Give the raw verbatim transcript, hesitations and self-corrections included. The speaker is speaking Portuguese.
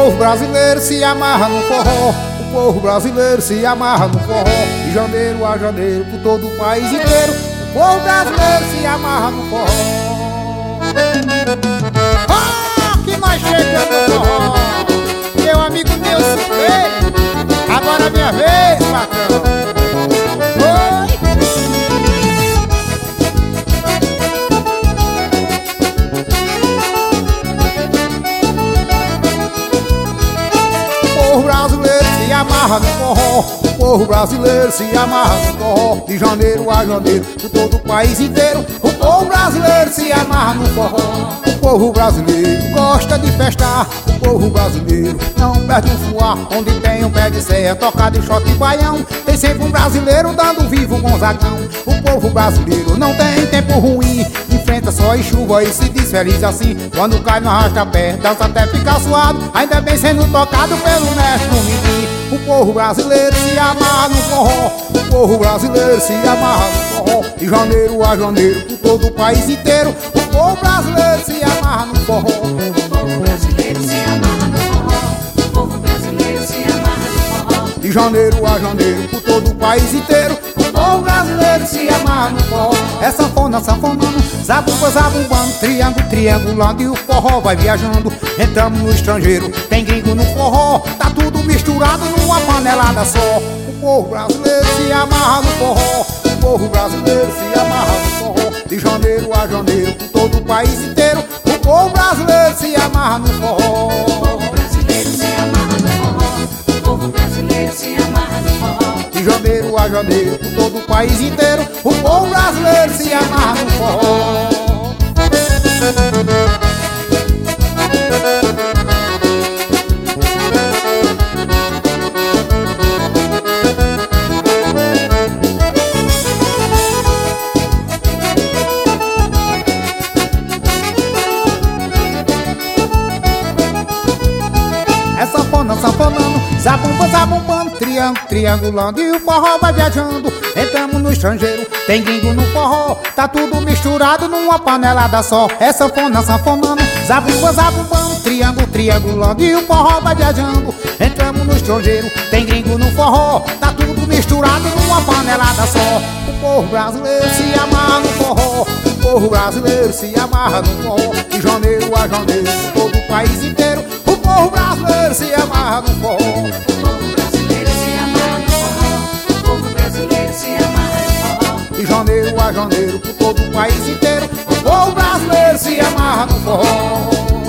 povo brasileiro se amarra no forró, o povo brasileiro se amarra no forró. De janeiro a janeiro, por todo o país inteiro, o povo brasileiro se amarra no forró. Ah, que nós chegamos no forró, meu amigo Nilson Freire. Agora é minha vez, patrão. Oi. O povo brasileiro se amarra no forró, o povo brasileiro se amarra no forró. De janeiro a janeiro, por todo o país inteiro, o povo brasileiro se amarra no forró. O povo brasileiro gosta de festar, o povo brasileiro não perde um fuar. Onde tem um pé de serra, tocado em shot e baião, tem sempre um brasileiro dando vivo Gonzagão. O povo brasileiro não tem tempo ruim, enfrenta sol e chuva e se diz feliz assim. Quando cai no arrasta-pé, dança até ficar suado, ainda bem sendo tocado pelo mestre Mimi. O povo brasileiro se amarra no forró, o povo brasileiro se amarra no forró. De janeiro a janeiro, por todo o país inteiro, o povo brasileiro se amarra no forró. O povo brasileiro se amarra no forró, o povo brasileiro se amarra no forró. De janeiro a janeiro, por todo o país inteiro, o povo brasileiro se amarra no forró. É sanfona, sanfonando, zabumba, zabumbando, triângulo, triangulando, e o forró vai viajando. Entramos no estrangeiro, tem gringo no forró, tá tudo misturado numa panelada só. O povo brasileiro se amarra no forró, o povo brasileiro se amarra no forró. De janeiro a janeiro, por todo o país inteiro, o povo brasileiro se amarra no forró. O povo brasileiro se amarra no forró, o povo brasileiro se amarra no forró. De janeiro a janeiro, por todo o país inteiro, o povo brasileiro se amarra no forró. É sanfona, sanfonando, zabumba, zabumbando, triângulo, triangulando, e o forró vai viajando. Entramos no estrangeiro, tem gringo no forró, tá tudo misturado numa panelada só. É sanfona, sanfonando, zabumba, zabumbando, triângulo, triangulando, e o forró vai viajando. Entramos no estrangeiro, tem gringo no forró, tá tudo misturado numa panelada só. O povo brasileiro se amarra no forró, o povo brasileiro se amarra no forró. De janeiro a janeiro, todo o país inteiro, o povo brasileiro se amarra no forró. O povo brasileiro se amarra no forró, o povo brasileiro se amarra no forró. De janeiro a janeiro, por todo o país inteiro, o povo brasileiro se amarra no forró.